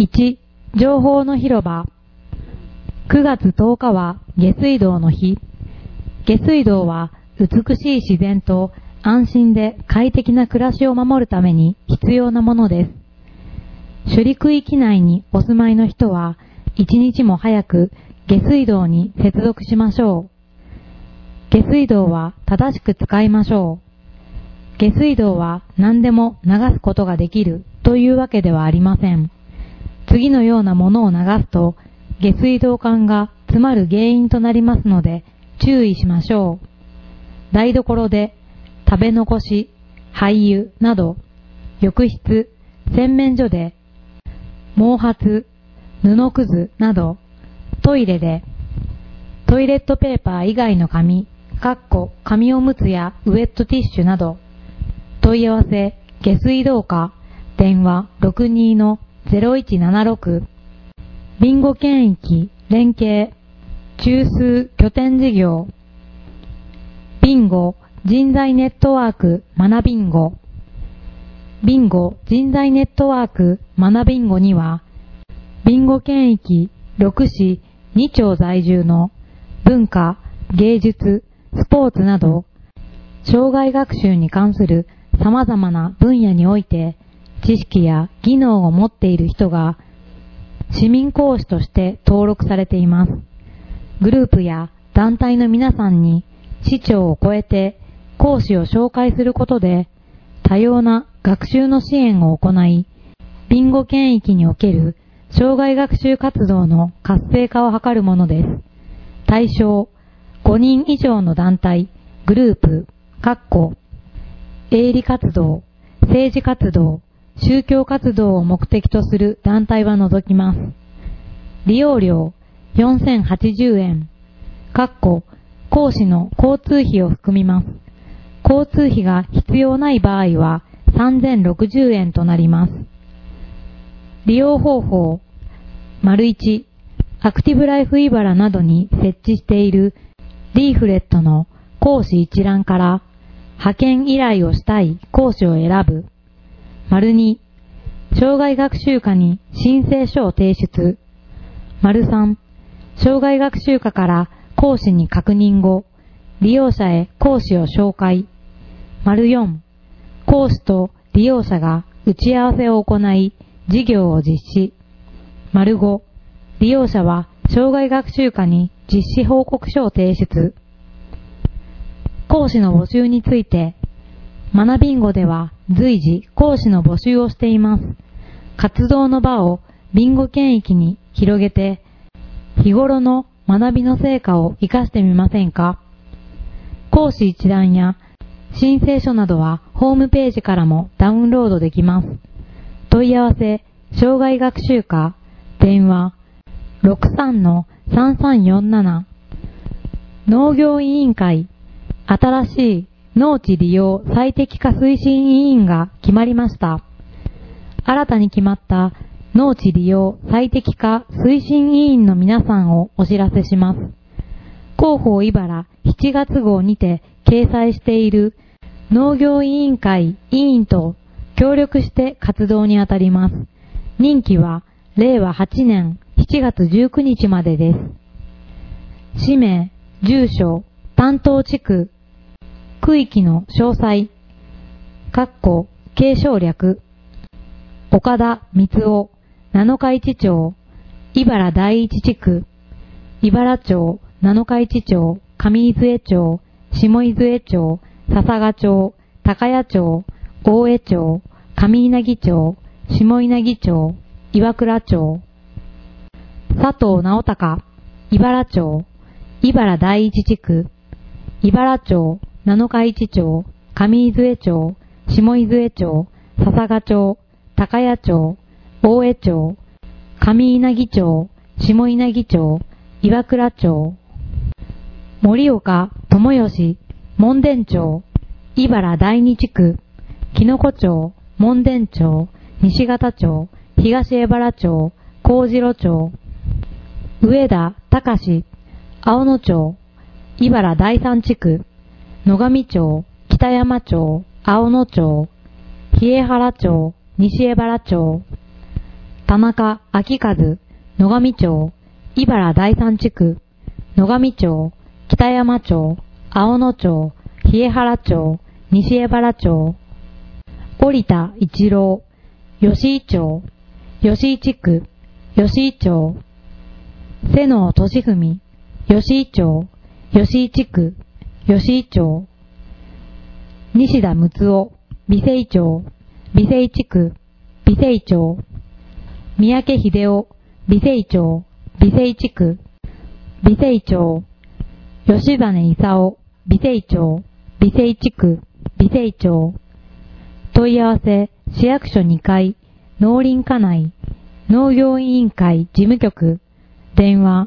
1、情報の広場。9月10日は下水道の日。下水道は美しい自然と安心で快適な暮らしを守るために必要なものです。処理区域内にお住まいの人は一日も早く下水道に接続しましょう。下水道は正しく使いましょう。下水道は何でも流すことができるというわけではありません。次のようなものを流すと下水道管が詰まる原因となりますので注意しましょう。台所で食べ残し、廃油など、浴室、洗面所で毛髪、布くずなど、トイレでトイレットペーパー以外の紙、紙おむつやウェットティッシュなど、問い合わせ下水道課電話 62-0176 ビンゴ県域連携中枢拠点事業ビンゴ人材ネットワーク学ビンゴビンゴ人材ネットワーク学ビンゴにはビンゴ県域6市2町在住の文化、芸術、スポーツなど障害学習に関する様々な分野において知識や技能を持っている人が市民講師として登録されています。グループや団体の皆さんに市長を超えて講師を紹介することで多様な学習の支援を行い、ビンゴ県域における障害学習活動の活性化を図るものです。対象5人以上の団体、グループ、営利活動、政治活動、宗教活動を目的とする団体は除きます。利用料4080円、講師の交通費を含みます。交通費が必要ない場合は3060円となります。利用方法 ① アクティブライフ茨などに設置しているリーフレットの講師一覧から派遣依頼をしたい講師を選ぶ。2、障害学習課に申請書を提出。3、障害学習課から講師に確認後、利用者へ講師を紹介。4、講師と利用者が打ち合わせを行い、事業を実施。5、利用者は障害学習課に実施報告書を提出。講師の募集について、学ビンゴでは随時講師の募集をしています。活動の場をビンゴ県域に広げて、日頃の学びの成果を活かしてみませんか？講師一覧や申請書などはホームページからもダウンロードできます。問い合わせ、障害学習課、電話 63-3347 農業委員会新しい農地利用最適化推進委員が決まりました。新たに決まった農地利用最適化推進委員の皆さんをお知らせします。広報茨7月号にて掲載している農業委員会委員と協力して活動にあたります。任期は令和8年7月19日までです。氏名、住所、担当地区、区域の詳細、継承略、岡田光夫、七日市町、茨第一地区、茨町、七日市町、上伊豆江町、下伊豆江町、笹賀町、高谷町、大江町、上稲城町、下稲城町、岩倉町、佐藤直隆、茨町、茨第一地区、茨町、七日市町、上伊豆江町、下伊豆江町、笹賀町、高谷町、大江町、上稲城町、下稲城町、岩倉町、森岡智義、門田町、茨第二地区、木の子町、門田町、西方町、東江原町、幸次郎町、上田隆、青野町、茨第三地区、野上町、北山町、青野町、比江原町、西江原町、 田中昭和、野上町、茨第三地区、野上町、北山町、青野町、日江原町、西江原町、折田一郎、吉井町、吉井地区、吉井町、瀬能俊文、吉井町、吉井地区、吉井町、西田睦夫、美星町、美星地区、美星町、三宅秀夫、美星町、美星地区、美星町、吉実勲、美星町、美星地区、美星町、問い合わせ、市役所2階、農林課内、農業委員会事務局、電話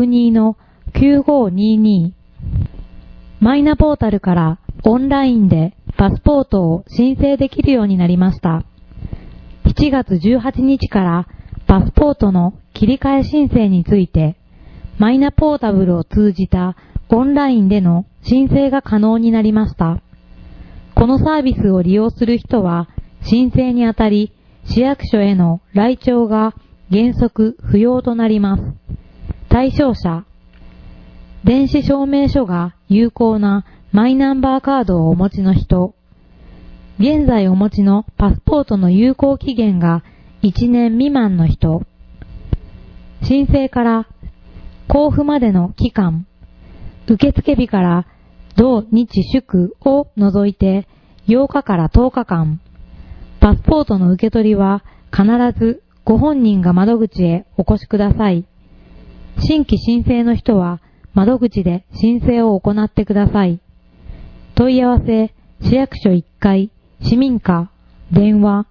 62-9522。マイナポータルからオンラインでパスポートを申請できるようになりました。7月18日からパスポートの切り替え申請について、マイナポータブルを通じたオンラインでの申請が可能になりました。このサービスを利用する人は、申請にあたり、市役所への来庁が原則不要となります。対象者、電子証明書が有効なマイナンバーカードをお持ちの人、現在お持ちのパスポートの有効期限が1年未満の人、申請から交付までの期間、受付日から同日祝を除いて8日から10日間、パスポートの受け取りは必ずご本人が窓口へお越しください。新規申請の人は窓口で申請を行ってください。問い合わせ、市役所1階、市民課、電話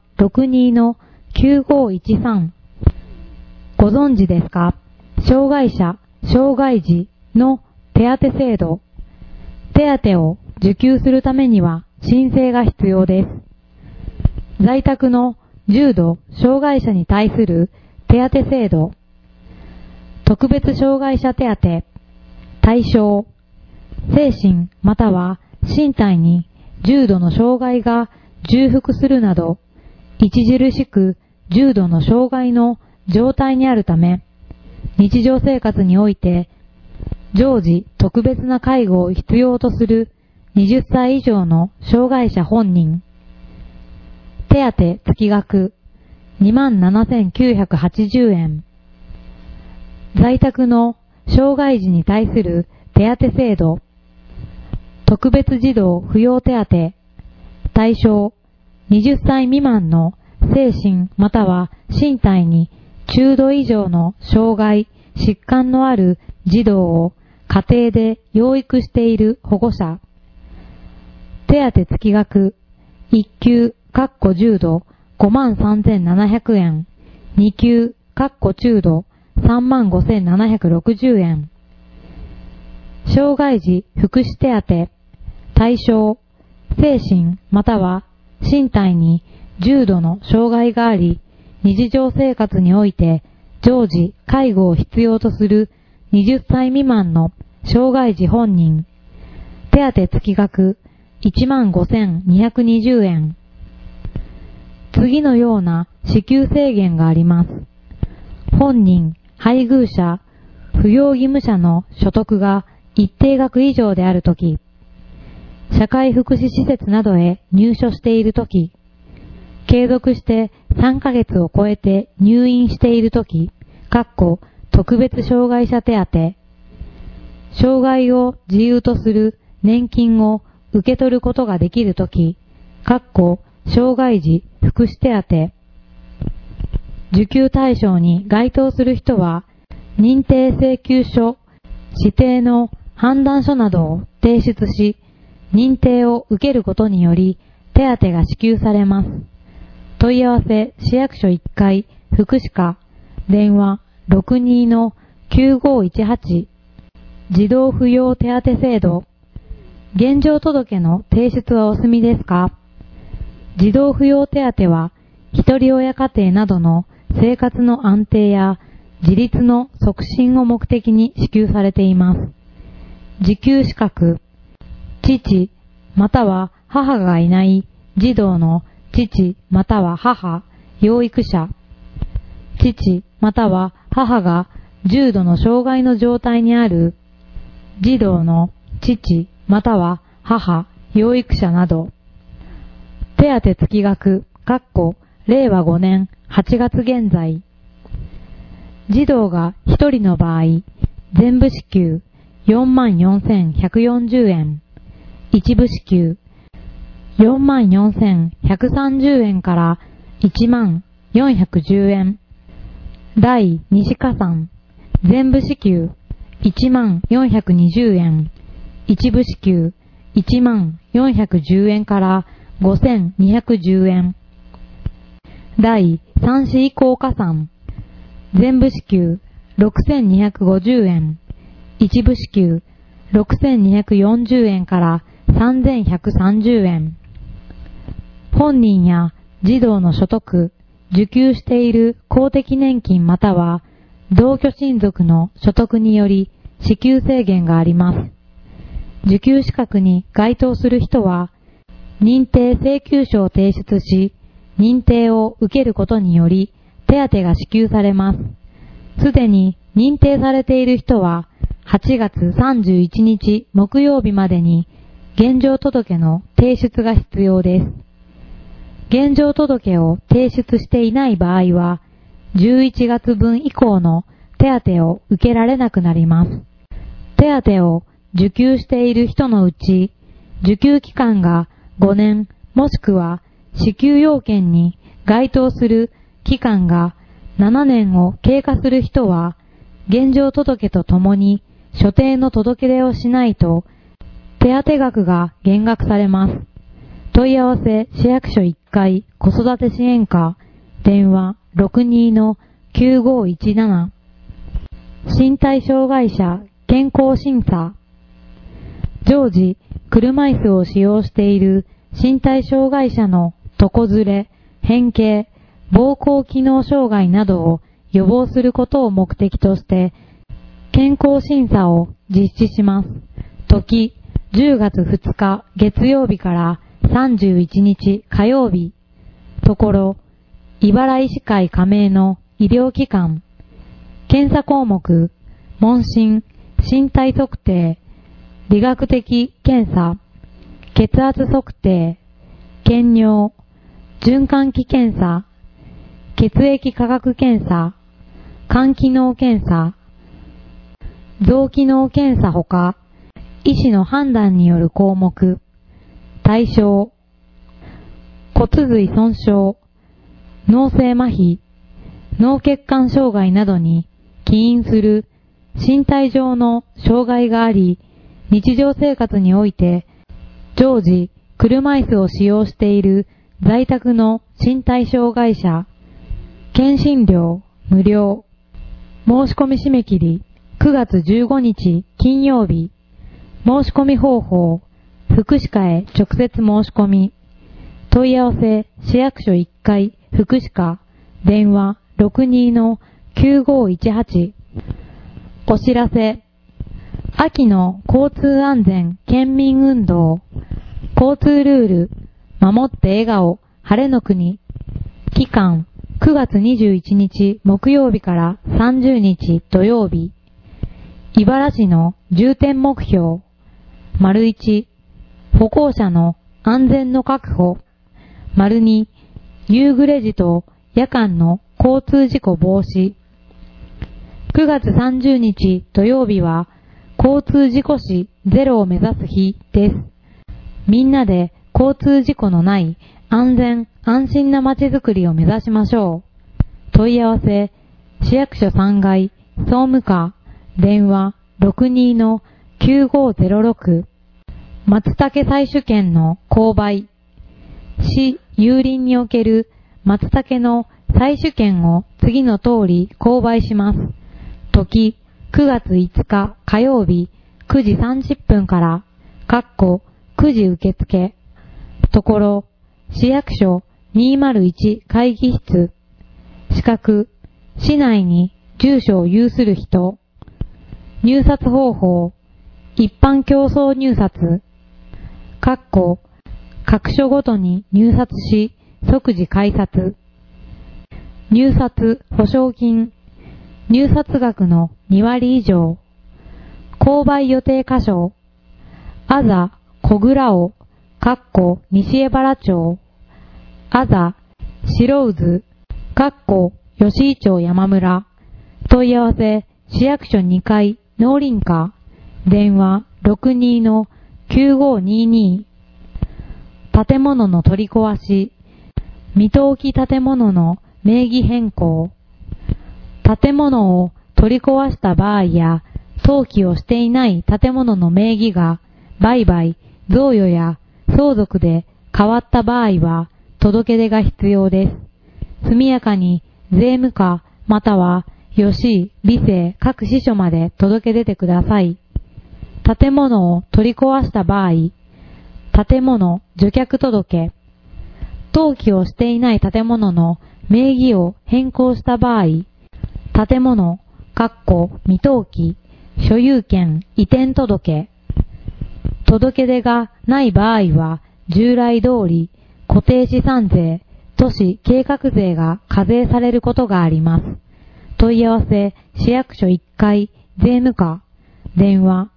62-9513。ご存知ですか？障害者、障害児の手当制度。手当を受給するためには申請が必要です。在宅の重度障害者に対する手当制度。特別障害者手当。対象。精神または身体に重度の障害が重複するなど、著しく重度の障害の状態にあるため、日常生活において常時特別な介護を必要とする20歳以上の障害者本人。手当月額 27,980 円。在宅の障害児に対する手当制度。特別児童扶養手当。対象、20歳未満の精神または身体に中度以上の障害、疾患のある児童を家庭で養育している保護者。手当月額、1級、重度、53,700 円。2級、中度、35,760 円。障害児福祉手当。対象、精神または身体に重度の障害があり、日常生活において常時介護を必要とする20歳未満の障害児本人。手当月額 15,220 円。次のような支給制限があります。本人、配偶者、扶養義務者の所得が一定額以上であるとき、社会福祉施設などへ入所しているとき、継続して3ヶ月を超えて入院しているとき、特別障害者手当、障害を自由とする年金を受け取ることができるとき、障害児福祉手当、受給対象に該当する人は、認定請求書、指定の判断書などを提出し、認定を受けることにより、手当が支給されます。問い合わせ、市役所1階、福祉課、電話 62-9518。児童扶養手当制度。現状届の提出はお済みですか？児童扶養手当は、一人親家庭などの生活の安定や自立の促進を目的に支給されています。受給資格、父または母がいない児童の父または母、養育者、 父または母が重度の障害の状態にある児童の父または母、養育者など。手当月額、令和5年8月現在。児童が1人の場合、全部支給 44,140 円。一部支給 44,130 円から10,410円。第二次加算、全部支給 10,420 円。一部支給 10,410 円から5,210円。第三子以降加算、全部支給 6,250 円。一部支給 6,240 円から3,130円。本人や児童の所得、受給している公的年金または同居親族の所得により支給制限があります。受給資格に該当する人は、認定請求書を提出し、認定を受けることにより手当が支給されます。すでに認定されている人は、8月31日木曜日までに現状届の提出が必要です。現状届を提出していない場合は、11月分以降の手当を受けられなくなります。手当を受給している人のうち、受給期間が5年もしくは支給要件に該当する期間が7年を経過する人は、現状届とともに所定の届け出をしないと、手当額が減額されます。問い合わせ市役所1階子育て支援課電話 62-9517 身体障害者健康審査常時車椅子を使用している身体障害者の床ずれ、変形、膀胱機能障害などを予防することを目的として健康審査を実施します。時10月2日月曜日から31日火曜日。ところ、茨医師会加盟の医療機関。検査項目、問診、身体測定、理学的検査、血圧測定、検尿、循環器検査、血液科学検査、肝機能検査、臓機能検査ほか、医師の判断による項目、対象、骨髄損傷、脳性麻痺、脳血管障害などに起因する身体上の障害があり、日常生活において常時車椅子を使用している在宅の身体障害者、検診料無料、申し込み締め切り9月15日金曜日、申し込み方法、福祉課へ直接申し込み。問い合わせ、市役所1階、福祉課、電話 62-9518。お知らせ。秋の交通安全県民運動。交通ルール、守って笑顔、晴れの国。期間、9月21日木曜日から30日土曜日。茨城の重点目標。1、歩行者の安全の確保。2、夕暮れ時と夜間の交通事故防止。9月30日土曜日は交通事故死ゼロを目指す日です。みんなで交通事故のない安全安心な街づくりを目指しましょう。問い合わせ、市役所3階、総務課、電話 62-9506。松茸採取権の購買。市有林における松茸の採取権を次の通り購買します。時、9月5日火曜日9時30分から、9時受付。ところ、市役所201会議室。資格、市内に住所を有する人。入札方法、一般競争入札。各所ごとに入札し、即時改札。 入札保証金、入札額の2割以上、購買予定箇所、あざ小倉尾、西江原町、あざ白渦、吉井町山村、問い合わせ、市役所2階、農林課、電話 62-9522、建物の取り壊し、未登記建物の名義変更、建物を取り壊した場合や、登記をしていない建物の名義が売買、贈与や相続で変わった場合は、届け出が必要です。速やかに税務課または吉、美生各支所まで届け出てください。建物を取り壊した場合、建物除却届、登記をしていない建物の名義を変更した場合、建物、未登記、所有権移転届、届け出がない場合は、従来通り固定資産税、都市計画税が課税されることがあります。問い合わせ、市役所1階、税務課、電話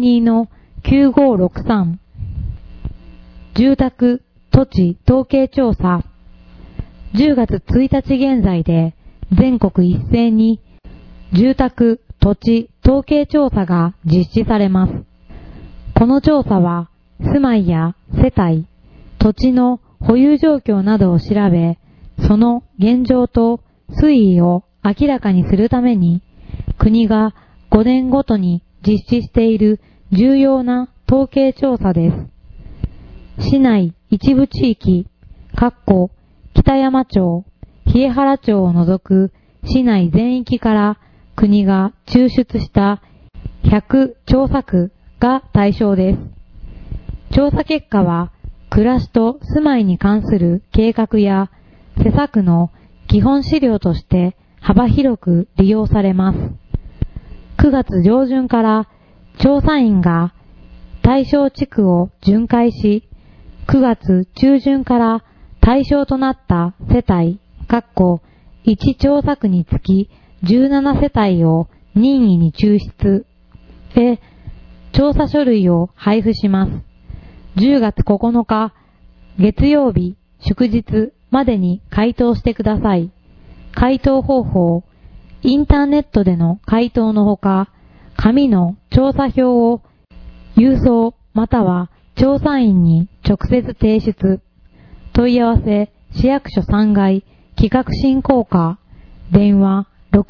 62-9563。住宅、土地統計調査。10月1日現在で全国一斉に住宅、土地統計調査が実施されます。この調査は住まいや世帯、土地の保有状況などを調べ、その現状と推移を明らかにするために、国が5年ごとに実施している重要な統計調査です。市内一部地域、北山町、日江原町を除く市内全域から国が抽出した100調査区が対象です。調査結果は、暮らしと住まいに関する計画や施策の基本資料として幅広く利用されます。9月上旬から調査員が対象地区を巡回し、9月中旬から対象となった世帯、1調査区につき17世帯を任意に抽出で、調査書類を配布します。10月9日、月曜日、祝日までに回答してください。回答方法、インターネットでの回答のほか、紙の調査票を郵送または調査員に直接提出。問い合わせ、市役所3階、企画振興課、電話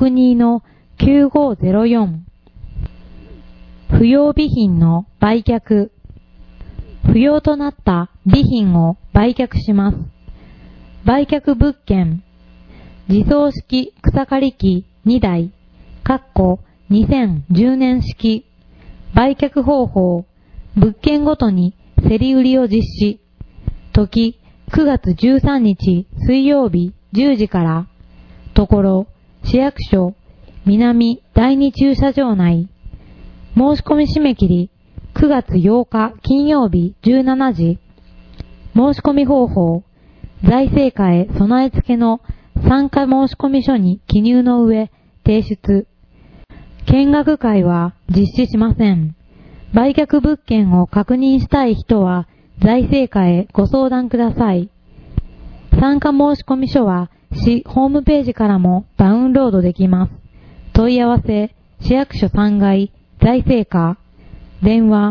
62-9504。不要備品の売却。不要となった備品を売却します。売却物件。自走式草刈り機2台、2010年式。売却方法。物件ごとに競り売りを実施。時、9月13日水曜日10時から。ところ、市役所、南第2駐車場内。申し込み締め切り、9月8日金曜日17時。申し込み方法、財政課へ備え付けの参加申込書に記入の上、提出。見学会は実施しません。売却物件を確認したい人は、財政課へご相談ください。参加申込書は、市ホームページからもダウンロードできます。問い合わせ、市役所3階、財政課、電話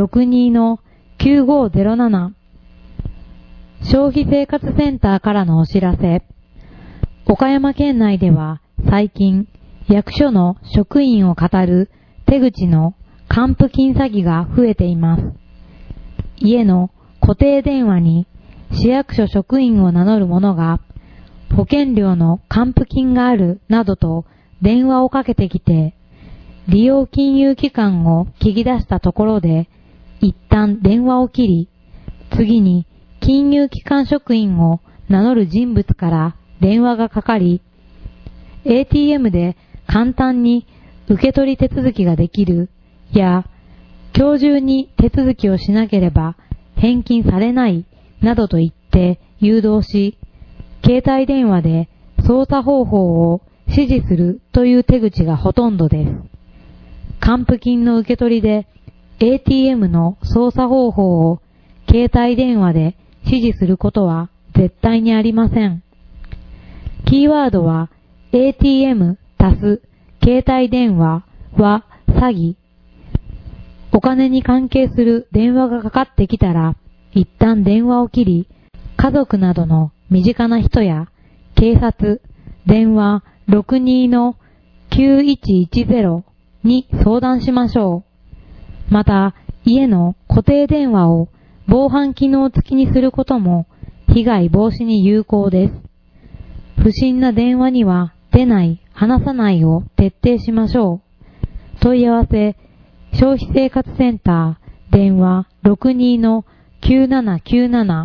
62-9507。消費生活センターからのお知らせ。岡山県内では最近、役所の職員を語る手口の還付金詐欺が増えています。家の固定電話に市役所職員を名乗る者が、保険料の還付金があるなどと電話をかけてきて、利用金融機関を聞き出したところで、一旦電話を切り、次に金融機関職員を名乗る人物から電話がかかり、ATM で簡単に受け取り手続きができるや、今日中に手続きをしなければ返金されないなどと言って誘導し、携帯電話で操作方法を指示するという手口がほとんどです。還付金の受け取りで ATM の操作方法を携帯電話で指示することは絶対にありません。キーワードは ATM 足す携帯電話は詐欺。お金に関係する電話がかかってきたら、一旦電話を切り、家族などの身近な人や警察、電話62-9110に相談しましょう。また、家の固定電話を防犯機能付きにすることも被害防止に有効です。不審な電話には出ない、話さないを徹底しましょう。問い合わせ、消費生活センター、電話62-9797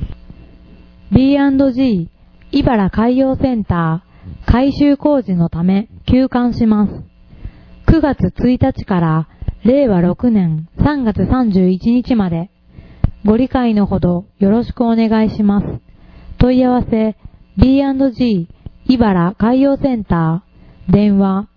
B&G 茨海洋センター、改修工事のため休館します。9月1日から令和6年3月31日まで、ご理解のほどよろしくお願いします。問い合わせ、B&G 茨海洋センター、電話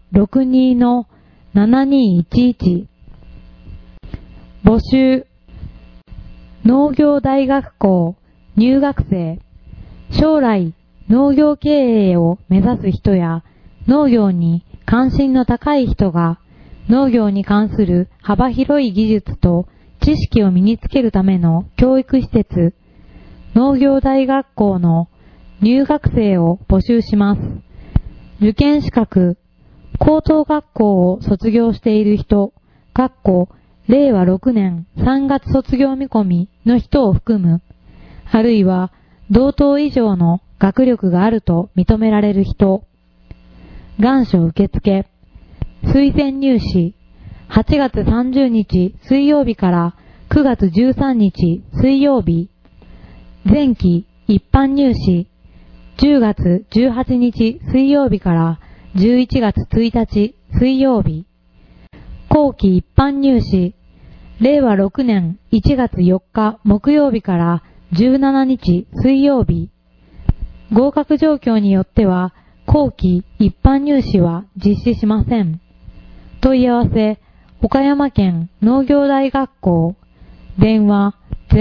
62-7211募集、農業大学校入学生、将来農業経営を目指す人や農業に関心の高い人が農業に関する幅広い技術と知識を身につけるための教育施設、農業大学校の入学生を募集します。受験資格、高等学校を卒業している人、令和6年3月卒業見込みの人を含む、あるいは同等以上の学力があると認められる人、願書受付、推薦入試、8月30日水曜日から9月13日水曜日、前期一般入試、10月18日水曜日から11月1日水曜日、後期一般入試、令和6年1月4日木曜日から17日水曜日、合格状況によっては後期一般入試は実施しません。問い合わせ、岡山県農業大学校、電話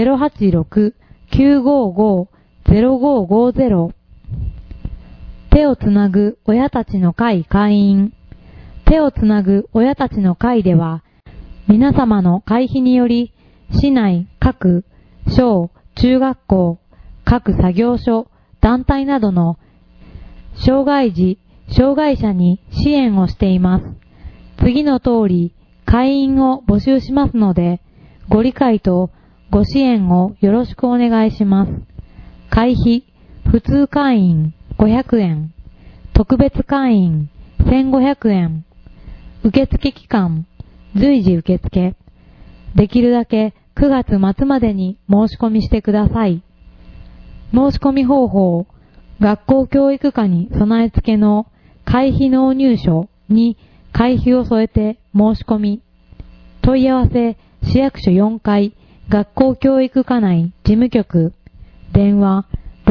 086-955-0550 手をつなぐ親たちの会会員、手をつなぐ親たちの会では、皆様の会費により、市内各小中学校、各作業所、団体などの障害児、障害者に支援をしています。次の通り、会員を募集しますので、ご理解とご支援をよろしくお願いします。会費、普通会員500円、特別会員1500円、受付期間、随時受付。できるだけ9月末までに申し込みしてください。申し込み方法、学校教育課に備え付けの会費納入書に会費を添えて申し込み。問い合わせ、市役所4階、学校教育課内事務局、電話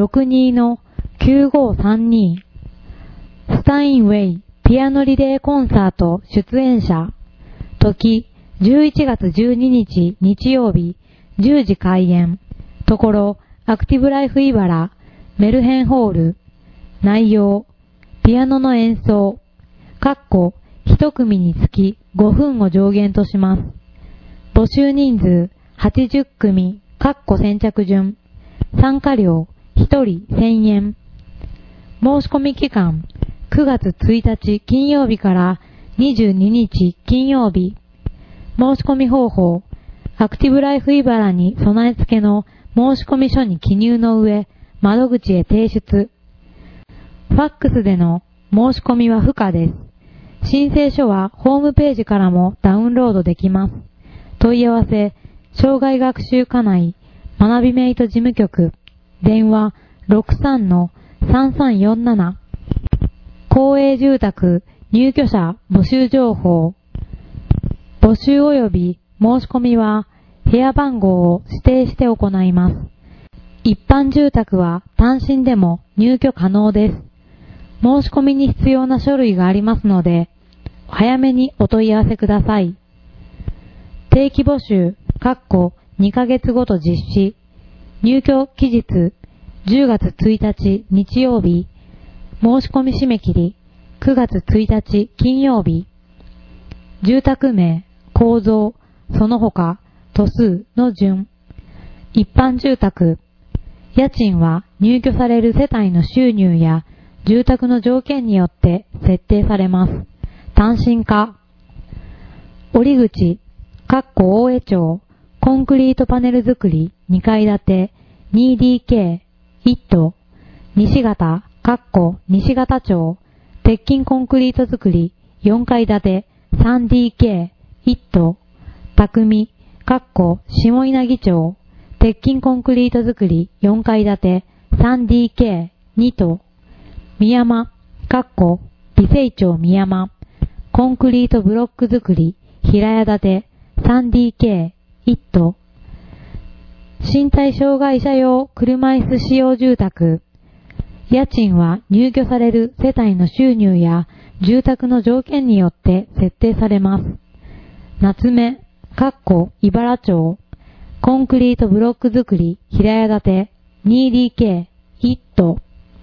62-9532、スタインウェイピアノリレーコンサート出演者、時11月12日日曜日10時開演、ところアクティブライフ茨メルヘンホール、内容ピアノの演奏、1組につき5分を上限とします。募集人数80組、先着順、参加料1人1000円。申し込み期間9月1日金曜日から22日金曜日。申し込み方法、アクティブライフ茨に備え付けの申し込み書に記入の上、窓口へ提出。ファックスでの申し込みは不可です。申請書はホームページからもダウンロードできます。問い合わせ、障害学習課内学びメイト事務局、電話 63-3347 公営住宅入居者募集情報。募集及び申し込みは部屋番号を指定して行います。一般住宅は単身でも入居可能です。 申し込みに必要な書類がありますので、早めにお問い合わせください。定期募集、2ヶ月ごと実施、入居期日、10月1日日曜日、申し込み締め切り、9月1日金曜日、住宅名、構造、その他、戸数の順、一般住宅、家賃は入居される世帯の収入や住宅の条件によって設定されます。単身化。折口、大江町、コンクリートパネル造り2階建て 2DK、一棟、西方、西方町、鉄筋コンクリート造り4階建て 3DK、一棟、匠、下稲城町、鉄筋コンクリート造り4階建て 3DK、2棟、三山、美星町三山、コンクリートブロック造り平屋建て 3DK、一棟、身体障害者用車椅子使用住宅、家賃は入居される世帯の収入や住宅の条件によって設定されます。夏目、茨町、コンクリートブロック造り平屋建て 2DK、一棟、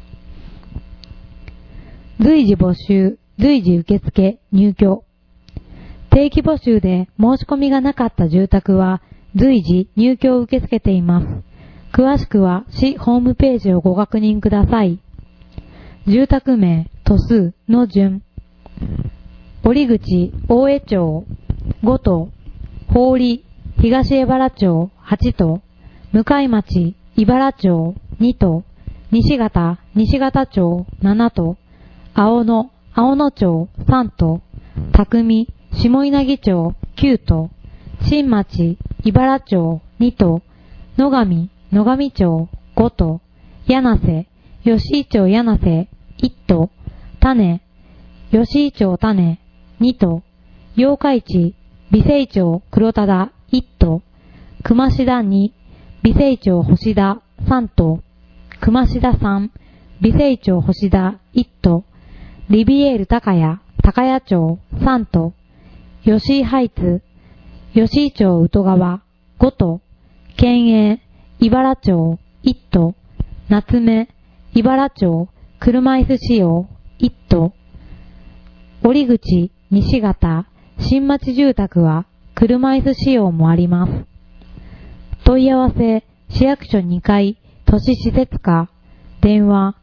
随時募集、随時受付、入居。定期募集で申し込みがなかった住宅は随時入居を受け付けています。詳しくは市ホームページをご確認ください。住宅名、戸数の順。折口、大江町、5棟、法理、東江原町、8棟、向町、茨町、2棟、西方、西方町、7棟、青野町、3棟、匠、下稲城町、9棟、新町、茨町、2棟、野上町、5棟、柳瀬、吉井町柳瀬、1棟、種、吉井町種、2棟、八日市、美星町黒忠、1棟、熊志田2、美星町星田、3棟、熊志田3、美星町星田、1棟、リビエール高谷町、3棟、吉井ハイツ、吉井町宇土川、5棟、県営、茨町、1棟、夏目、茨町、車椅子使用、1棟、折口、西方、新町住宅は車椅子使用もあります。問い合わせ、市役所2階、都市施設課、電話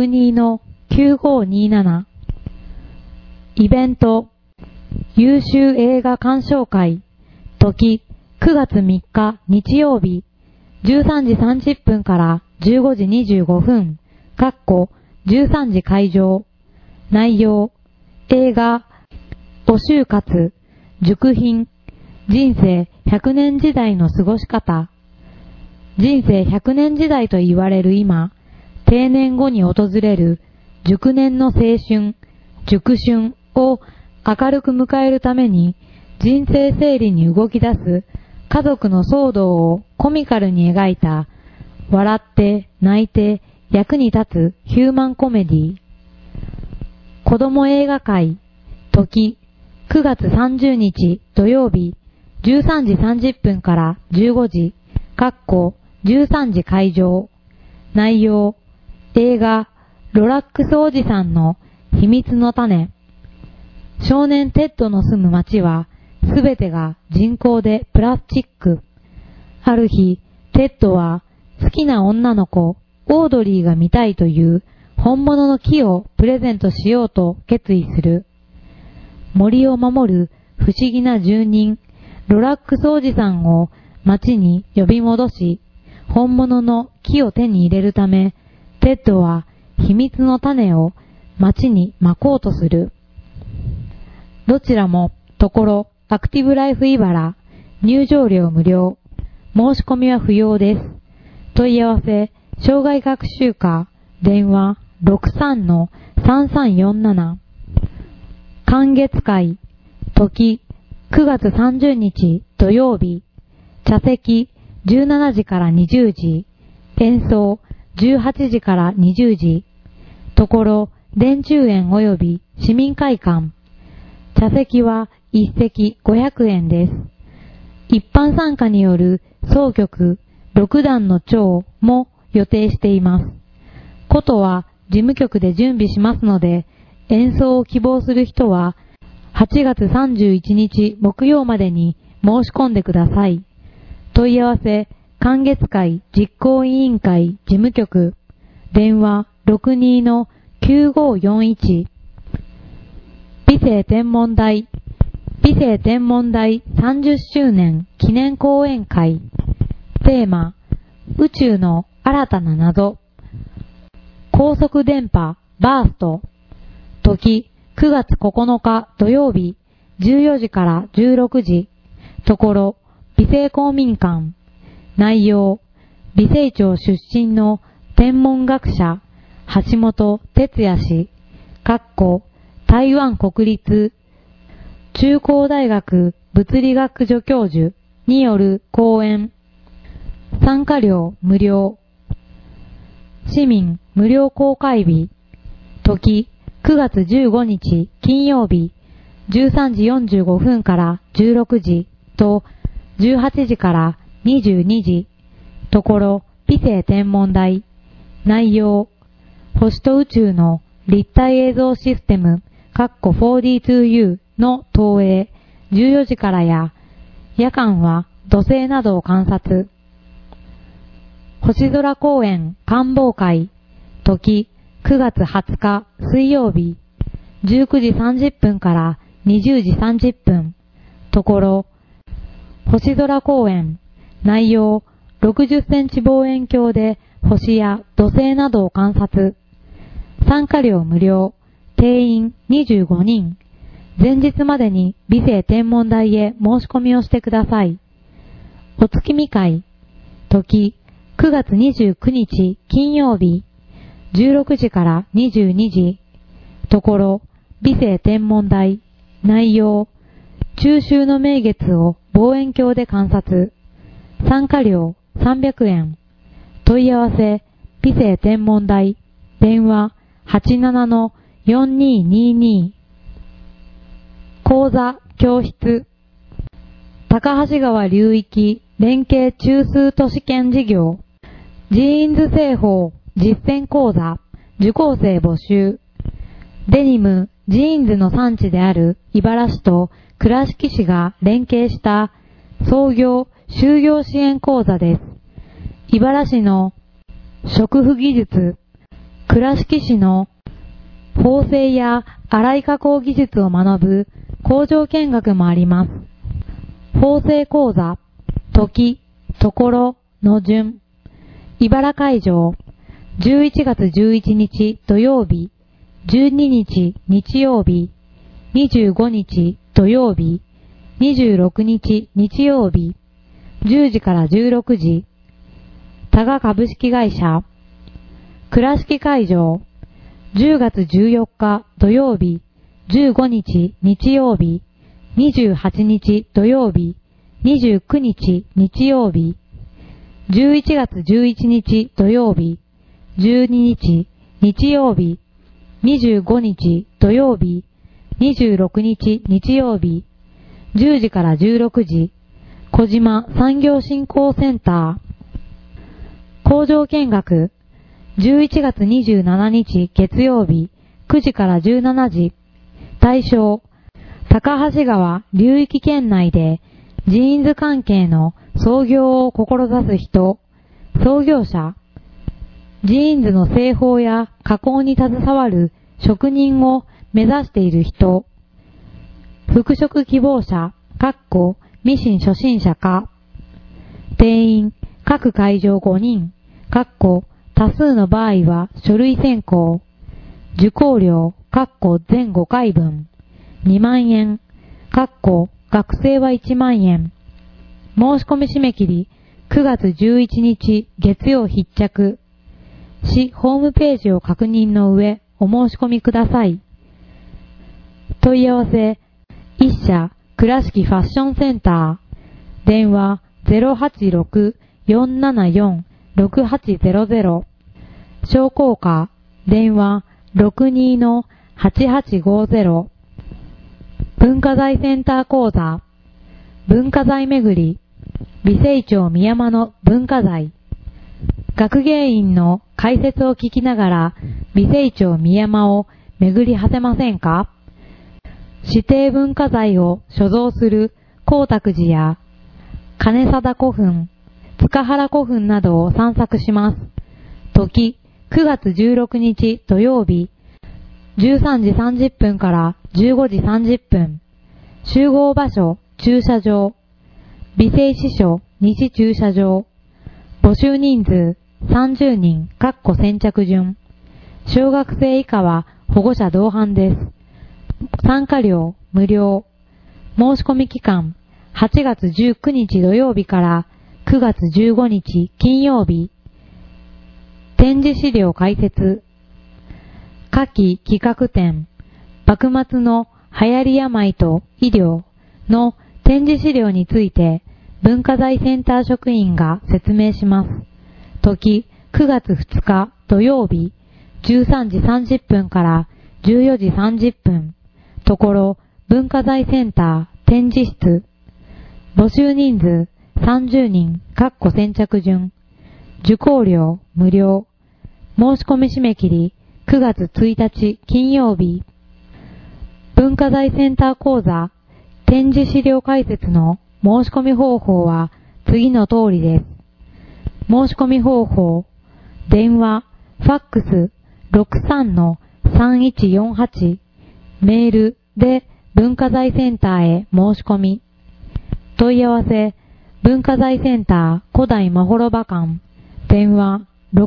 62-9527。イベント、優秀映画鑑賞会、時、9月3日日曜日、13時30分から15時25分、13時会場。内容、映画、お就活、熟品、人生100年時代の過ごし方。人生100年時代と言われる今、定年後に訪れる熟年の青春、熟春を明るく迎えるために人生整理に動き出す家族の騒動をコミカルに描いた笑って泣いて役に立つヒューマンコメディ。子供映画会、時、9月30日土曜日、13時30分から15時、13時会場。内容、映画、ロラックスおじさんの秘密の種。少年テッドの住む町は、すべてが人工でプラスチック。ある日、テッドは好きな女の子、オードリーが見たいという本物の木をプレゼントしようと決意する。森を守る不思議な住人、ロラックスおじさんを町に呼び戻し、本物の木を手に入れるため、テッドは秘密の種を町にまこうとする。どちらも、ところ、アクティブライフ茨、入場料無料、申し込みは不要です。問い合わせ、障害学習課、電話 63-3347。観月会、時、9月30日土曜日、茶席17時から20時、演奏18時から20時、ところ、 電柱園及び市民会館。茶席は1席500円です。一般参加による奏曲6段の聴も予定しています。ことは事務局で準備しますので、演奏を希望する人は8月31日木曜までに申し込んでください。問い合わせ、観月会実行委員会事務局、電話 62-9541。美声天文台30周年記念講演会。テーマ、宇宙の新たな謎。高速電波バースト。時、9月9日土曜日、14時から16時。ところ、美声公民館。内容、美声町出身の天文学者、橋本哲也氏、台湾国立中高大学物理学助教授による講演。参加料無料。市民無料公開日。時、9月15日金曜日、13時45分から16時と18時から22時。ところ、美声天文台。内容、星と宇宙の立体映像システム、4D2U の投影、14時からや、夜間は土星などを観察。星空公園観望会。時、9月20日水曜日、19時30分から20時30分。ところ、星空公園。内容、60センチ望遠鏡で星や土星などを観察。参加料無料。定員25人。前日までに美声天文台へ申し込みをしてください。お月見会。時、9月29日金曜日、16時から22時。ところ、美声天文台。内容、中秋の名月を望遠鏡で観察。参加料300円。問い合わせ、美声天文台。電話 87-4222。講座、教室。高橋川流域連携中枢都市圏事業。ジーンズ製法実践講座。受講生募集。デニム、ジーンズの産地である茨城市と倉敷市が連携した創業・就業支援講座です。茨城市の食腐技術、倉敷市の縫製や洗い加工技術を学ぶ工場見学もあります。縫製講座、時、ところ、の順。茨会場、11月11日土曜日、12日日曜日、25日土曜日、26日日曜日、10時から16時。多賀株式会社。倉敷会場、10月14日土曜日、15日日曜日、28日土曜日、29日日曜日、11月11日土曜日、12日日曜日、25日土曜日、26日日曜日、10時から16時、小島産業振興センター。工場見学、11月27日月曜日、9時から17時。対象、高橋川流域圏内でジーンズ関係の創業を志す人、創業者、ジーンズの製法や加工に携わる職人を目指している人、復職希望者、ミシン初心者か、定員、各会場5人、多数の場合は書類選考、受講料、全5回分、2万円、学生は1万円。申し込み締め切り、9月11日月曜必着。市ホームページを確認の上、お申し込みください。問い合わせ、一社、倉敷ファッションセンター。電話、086-474-6800。商工課、電話 62-8850文化財センター講座文化財めぐり美星町宮山の文化財学芸員の解説を聞きながら美星町宮山を巡り果てませんか？指定文化財を所蔵する光沢寺や金貞古墳、塚原古墳などを散策します。時9月16日土曜日13時30分から15時30分集合場所駐車場美星支所西駐車場募集人数30人先着順小学生以下は保護者同伴です。参加料無料申し込み期間8月19日土曜日から9月15日金曜日展示資料解説夏季企画展幕末の流行り病と医療の展示資料について文化財センター職員が説明します。時9月2日土曜日13時30分から14時30分ところ文化財センター展示室募集人数30人先着順受講料無料申し込み締め切り9月1日金曜日文化財センター講座展示資料解説の申し込み方法は次の通りです。申し込み方法電話、ファックス 63-3148 メールで文化財センターへ申し込み問い合わせ文化財センター古代まほろば館電話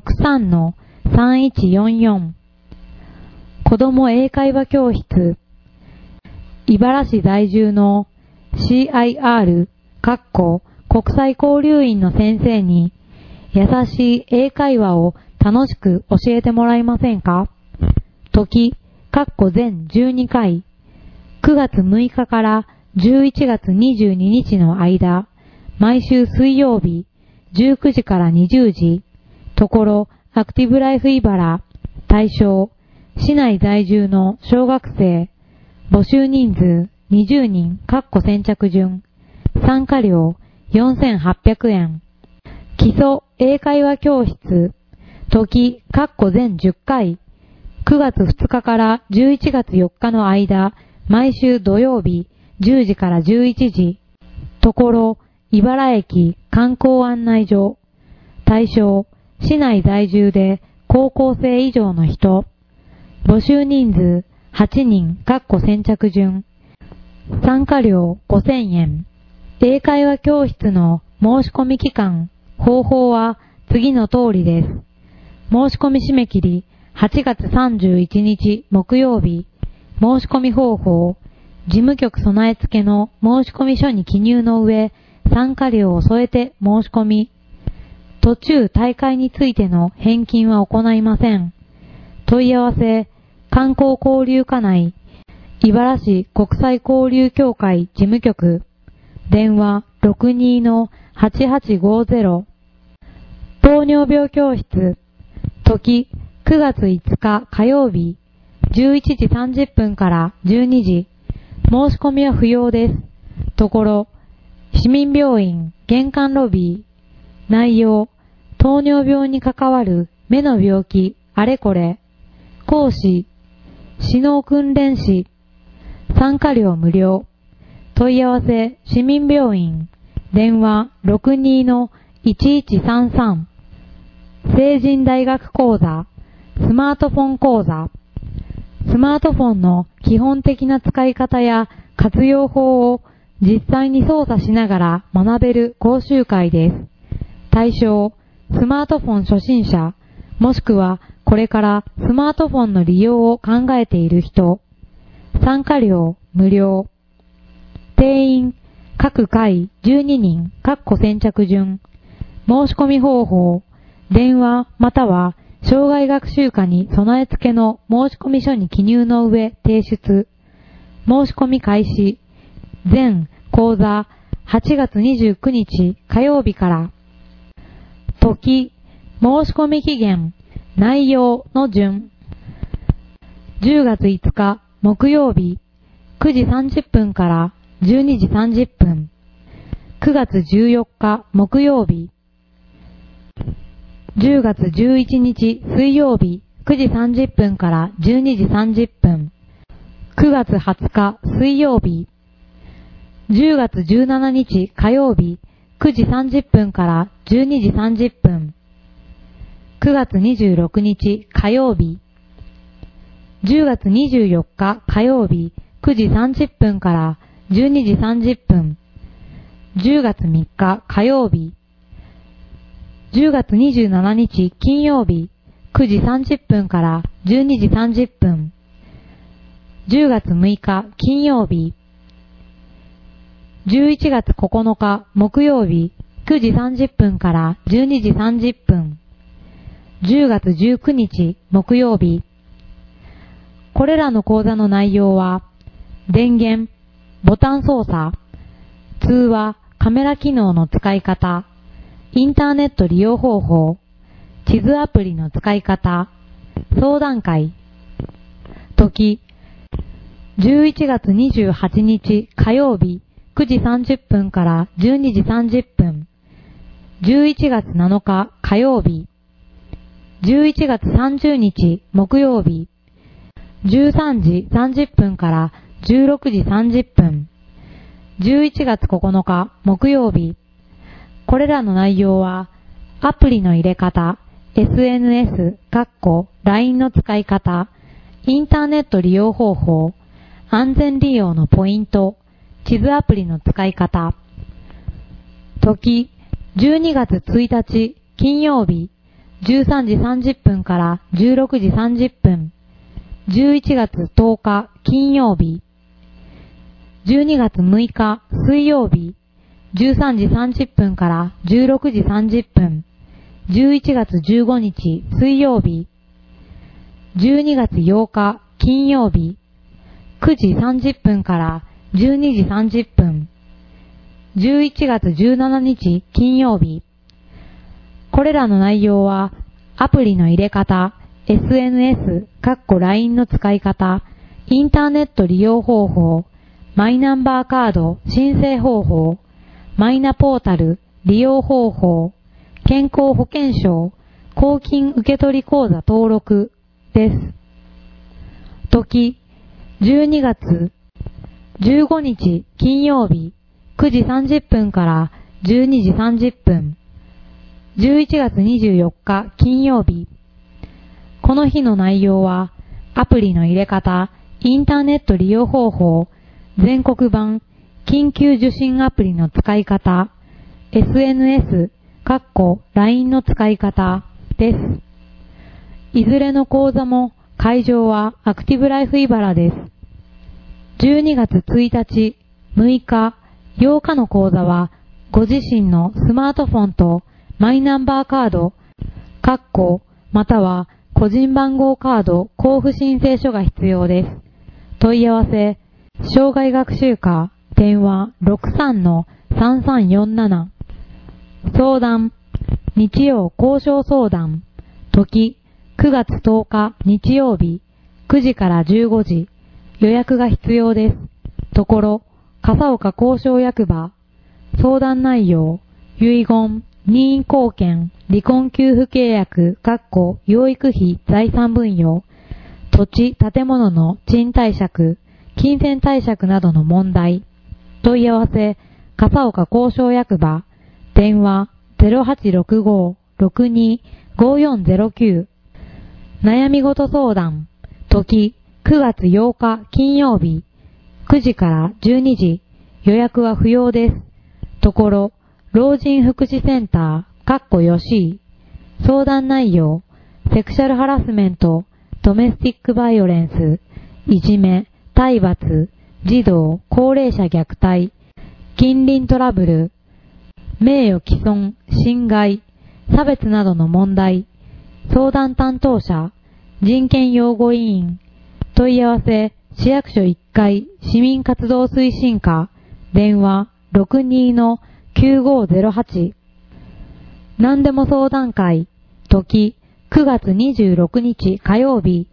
63-3144 子ども英会話教室茨城市在住の CIR 国際交流員の先生に優しい英会話を楽しく教えてもらえませんか？時全12回9月6日から11月22日の間毎週水曜日19時から20時ところアクティブライフ茨対象市内在住の小学生募集人数20人先着順参加料4800円基礎英会話教室時全10回9月2日から11月4日の間毎週土曜日10時から11時ところ茨駅観光案内所対象市内在住で高校生以上の人募集人数8人先着順参加料5000円英会話教室の申し込み期間方法は次の通りです。申し込み締め切り8月31日木曜日申し込み方法事務局備え付けの申し込み書に記入の上参加料を添えて申し込み途中大会についての返金は行いません。問い合わせ観光交流課内茨城市国際交流協会事務局電話 62-8850 糖尿病教室時9月5日火曜日11時30分から12時申し込みは不要です。ところ市民病院玄関ロビー内容糖尿病に関わる目の病気あれこれ講師指導訓練士参加料無料問い合わせ市民病院電話 62-1133 成人大学講座スマートフォン講座スマートフォンの基本的な使い方や活用法を実際に操作しながら学べる講習会です。対象スマートフォン初心者もしくはこれからスマートフォンの利用を考えている人参加料無料定員各回12人先着順申し込み方法電話または障害学習課に備え付けの申し込み書に記入の上提出申し込み開始全講座8月29日火曜日から時申し込み期限内容の順 10月5日木曜日9時30分から12時30分。9月14日木曜日。10月11日水曜日9時30分から12時30分。9月20日水曜日。10月17日火曜日9時30分から12時30分。9月26日火曜日。10月24日火曜日9時30分から12時30分。10月3日火曜日。10月27日金曜日9時30分から12時30分。10月6日金曜日。11月9日木曜日9時30分から12時30分。10月19日木曜日。これらの講座の内容は、電源、ボタン操作、通話、カメラ機能の使い方、インターネット利用方法、地図アプリの使い方、相談会。時、11月28日火曜日9時30分から12時30分。11月7日火曜日。11月30日木曜日。13時30分から16時30分。11月9日木曜日。これらの内容は、アプリの入れ方、SNS、LINE の使い方、インターネット利用方法、安全利用のポイント、地図アプリの使い方。時、12月1日金曜日、13時30分から16時30分。11月10日金曜日。12月6日水曜日。13時30分から16時30分。11月15日水曜日。12月8日金曜日。9時30分から12時30分。11月17日金曜日。これらの内容は、アプリの入れ方、SNS、LINE の使い方、インターネット利用方法、マイナンバーカード申請方法、マイナポータル利用方法、健康保険証、公金受取口座登録です。時、12月15日金曜日9時30分から12時30分。11月24日金曜日。この日の内容は、アプリの入れ方、インターネット利用方法、全国版、緊急受信アプリの使い方、SNS、LINE の使い方です。いずれの講座も会場はアクティブライフ茨です。12月1日、6日、8日の講座は、ご自身のスマートフォンとマイナンバーカード、または個人番号カード交付申請書が必要です。問い合わせ、障害学習課、電話 63-3347。相談、日曜交渉相談、時、9月10日日曜日、9時から15時、予約が必要です。ところ、笠岡交渉役場、相談内容、遺言、任意後見、離婚給付契約、養育費財産分与、土地、建物の賃貸借、金銭貸借などの問題。問い合わせ、笠岡交渉役場、電話 0865-625409。悩み事相談、時、9月8日金曜日、9時から12時、予約は不要です。ところ、老人福祉センター、よし。相談内容、セクシャルハラスメント、ドメスティックバイオレンス、いじめ、体罰、児童、高齢者虐待、近隣トラブル、名誉毀損、侵害、差別などの問題、相談担当者、人権擁護委員、問い合わせ、市役所1階、市民活動推進課、電話 62-9508。何でも相談会、時、9月26日火曜日、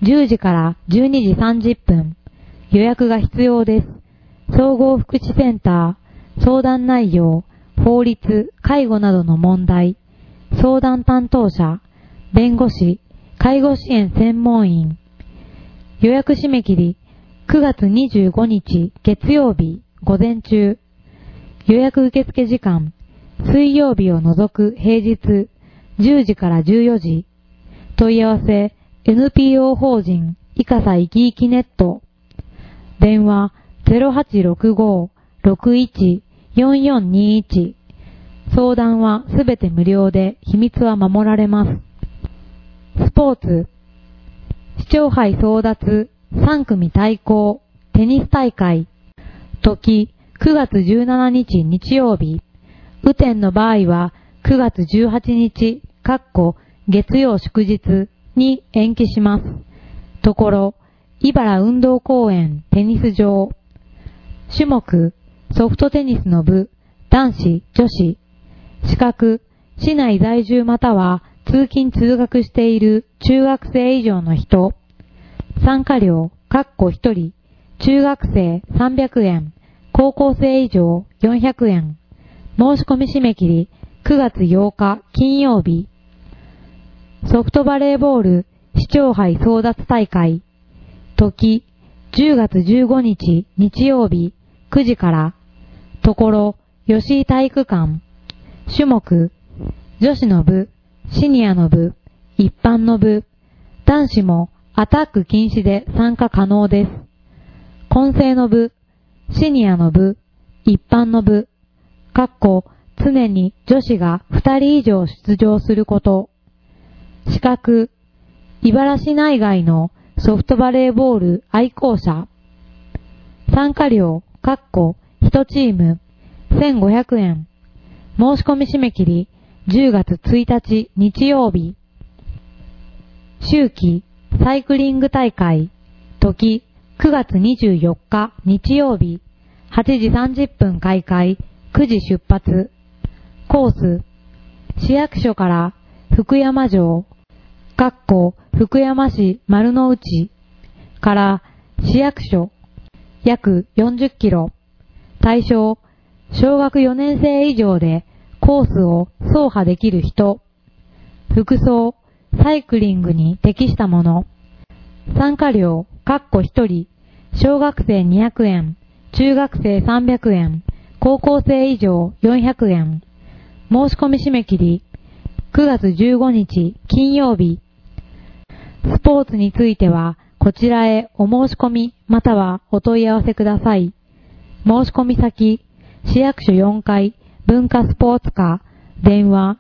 10時から12時30分。予約が必要です。総合福祉センター、相談内容、法律、介護などの問題、相談担当者、弁護士、介護支援専門員。予約締め切り、9月25日月曜日午前中。予約受付時間、水曜日を除く平日10時から14時。問い合わせ、NPO 法人、いかさいきいきネット。電話、0865-61-4421。相談はすべて無料で秘密は守られます。スポーツ、市長杯争奪3組対抗テニス大会。時、9月17日日曜日。雨天の場合は9月18日、月曜祝日に延期します。ところ、茨運動公園テニス場。種目、ソフトテニスの部、男子、女子。資格、市内在住または通勤通学している中学生以上の人。参加料、1人、中学生300円、高校生以上400円。申し込み締め切り、9月8日金曜日。ソフトバレーボール市長杯争奪大会。時、10月15日日曜日9時から。ところ、吉井体育館。種目、女子の部、シニアの部、一般の部。男子もアタック禁止で参加可能です。混成の部、シニアの部、一般の部。常に女子が2人以上出場すること。資格、茨市内外のソフトバレーボール愛好者。参加料、1チーム、1500円。申し込み締め切り、10月1日日曜日。秋季サイクリング大会。時、9月24日日曜日。8時30分開会、9時出発。コース、市役所から福山城、福山市丸の内から市役所、約40キロ。対象、小学4年生以上でコースを走破できる人。服装、サイクリングに適したもの。参加料、1人、小学生200円、中学生300円、高校生以上400円。申し込み締め切り、9月15日金曜日。スポーツについては、こちらへお申し込みまたはお問い合わせください。申し込み先、市役所4階、文化スポーツ課、電話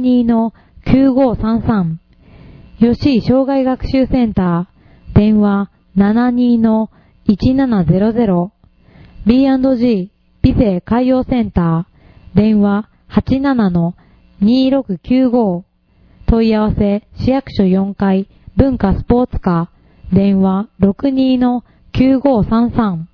62-9533。吉井障害学習センター、電話 72-1700。B&G 美生海洋センター、電話 87-2695。問い合わせ、市役所4階、文化スポーツ課、電話 62-9533。